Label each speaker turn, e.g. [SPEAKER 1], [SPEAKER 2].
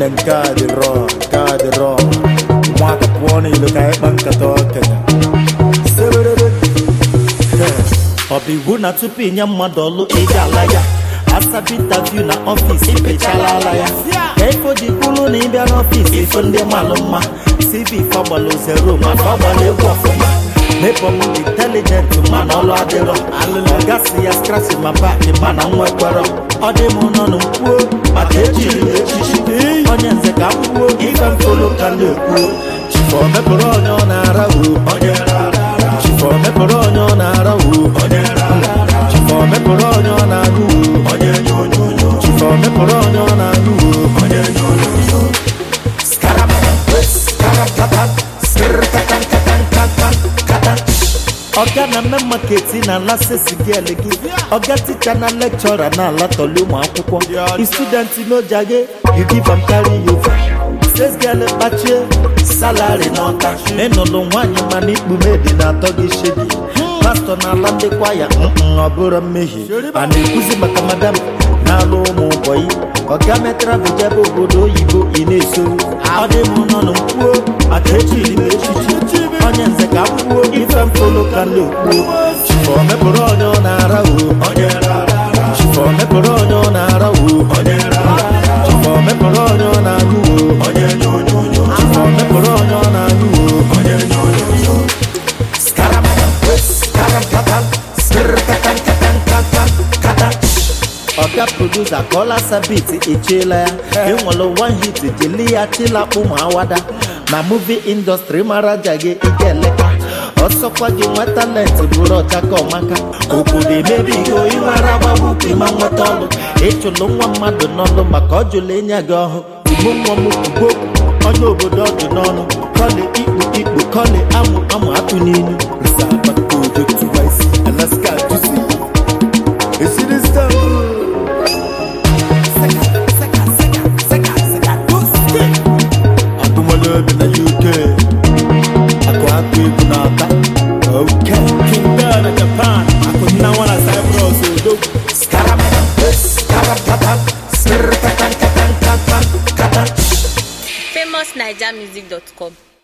[SPEAKER 1] Then card wrong. Mwaka pwani iluka ekbanka toke. Obi na tupu inye mmadụ ọlụ ije ala ya. Asabi interview na office ipechala ala ya. Efo di kulu na ịbịa n'office ifo ndị malụ mma. CV fagbalo zero ma fagbalo egwu ọfụma. Mepo mu intelligent man ọlụ adịrọ. Ọgasị ya scratch ma back mana nwekwara. Ọ dị mụ nọ n'kwuo maka ejiri echichi. Onye nze ka m kwuo ife mfolo ka na-ekwu. Chifo mepụrụ onye ọ na-ara wu. Chifo mepụrụ onye ọ na-ara wu. Chifo mepụrụ onye ọ na-anụ wu. Chifo mepụrụ onye ọ na-anụ wu. Oga na me market na la sesi girl gi. Oga teacher na lecturer na la tolu mo akwụkwọ. Student no jage, you give am carry over. Says girl bache, salary no touch. Enolo nwanyi mani ikpume dị na atọ gị shedi. Pastor na ala ndị kwaya, ọ bụrụ mmehie. A na-ekwuzi maka madam na-alụ ụmụ boyi. Oga metra bụ jebe obodo oyibo ị na-eso. Ọ dị mụ nọ n'kwuo, maka ejiri m echichi. Onye nze ka m kwuo ife mfolo ka na-ekwu. Chifo mepụrụ onye ọ na-ara wu. Chifo mepụrụ onye ọ na-ara wu. Chifo mepụrụ onye ọ na-anụ wu. Chifo mepụrụ onye ọ na-anụ wu. Oga producer kola sabit echela ya. Enwelo one hit jeli ya chila kpụmụ awada. Na movie industry mara jage igeleka. Ọsọkwa gị nwe talent bụrụ ọchaka ọmaka. Obodo emebi igo ịmara gbagbu ịma nweta ọlụ. Ịchụlụ nwa mmadụ n'ọlụ maka ọ jụlụ enye gị ọhụ. Igbo nwa m ugbo onye obodo ọdụ n'ọnụ. Kọle ikpu kọle amụ atụ n'ilu. Alaska juicy. Esi this time. Na UK, ako happy kunata. Okay, Kingdom na Japan. Ako nawana Cyprus.
[SPEAKER 2] famousnigermusic.com